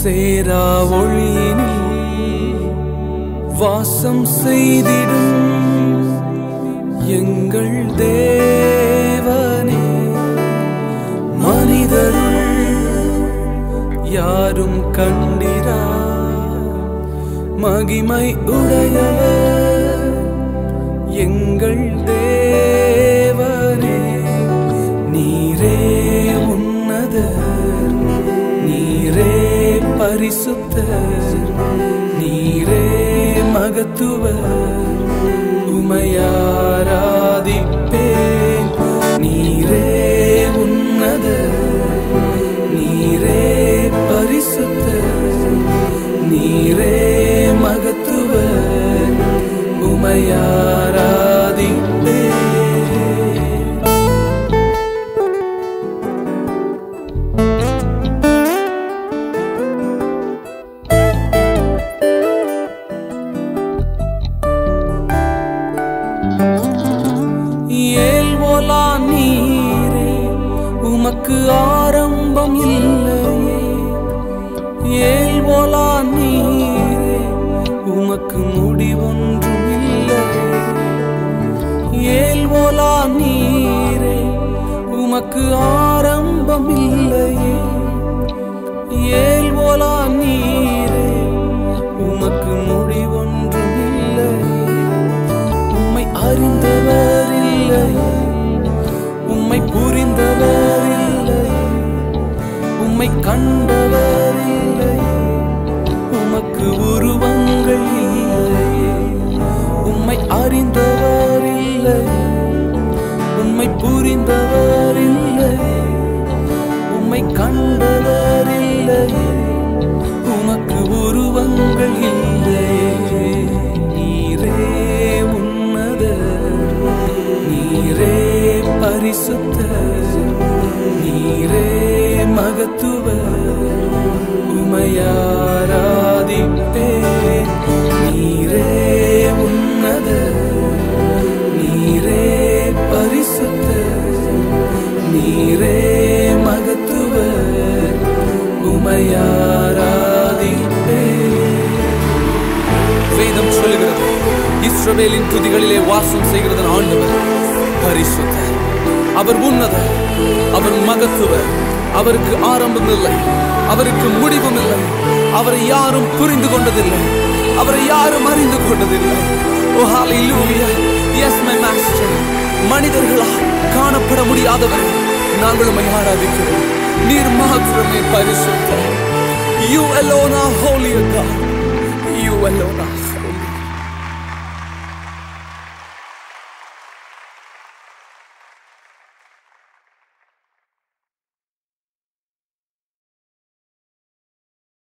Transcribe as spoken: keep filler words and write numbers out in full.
சேரா ஒளியினில் வாசம் செய்திடும் எங்கள் தேவனே, மனிதருள் யாரும் கண்டிரா மகிமை உடையவர் எங்கள் தேவனே. நீரே உன்னதர், நீரே பரிசுத்தர், நீரே மகத்துவர், உமையாராதிப்பேன். நீரே உன்னதர், நீரே பரிசுத்தர், நீரே மகத்துவர், உமையாராதிப்பேன். ஏல்வோலா நீரே உமக்கு ஆரம்பம் இல்லையே, ஏல்வோலா நீரே உமக்கு முடிவொன்றும் இல்லையே, ஏல்வோலா நீரே உமக்கு ஆரம்பம் இல்லையே, ஏல்வோலா நீரே உமக்கு முடிவொன்றும் இல்லையே. உம்மை அறிந்தவர் இல்லையே, உம்மை புரிந்தவர் இல்லையே, உம்மை கண்டவர் இல்லையே, உமக்கு உருவங்கள் இல்லையே. உம்மை அறிந்தவர் இல்லையே, உம்மை புரிந்தவர் இல்லையே, உம்மை கண்டவர் இல்லையே, உமக்கு உருவங்கள் இல்லையே. நீரே உன்னதர், நீரே பரிசுத்தர், நீரே மகத்துவர், உமையாராதிப்பேன். நீரே உன்னதர், நீரே பரிசுத்தர், நீரே மகத்துவர், உமையாராதிப்பேன். வேதம் சொல்லுகிறது, இஸ்ரவேலின் துதிகளிலே வாசம் செய்கிறது ஆண்டவர் பரிசுத்தர், அவர் உன்னதர், அவர் மகத்துவர், அவருக்கு ஆரம்பம் இல்லை, அவருக்கு முடிவும் இல்லை, அவரை யாரும் புரிந்து கொண்டதில்லை, அவரை யாரும் அறிந்து கொண்டதில்லை. ஓ ஹalleluya, yes my master. மனிதர்களால் காணப்பட முடியாதவர் நாங்கள் உம்மை ஆராதிக்கிறோம். நீர் மாத்திரமே பரிசுத்தர். You alone are holy God. You alone are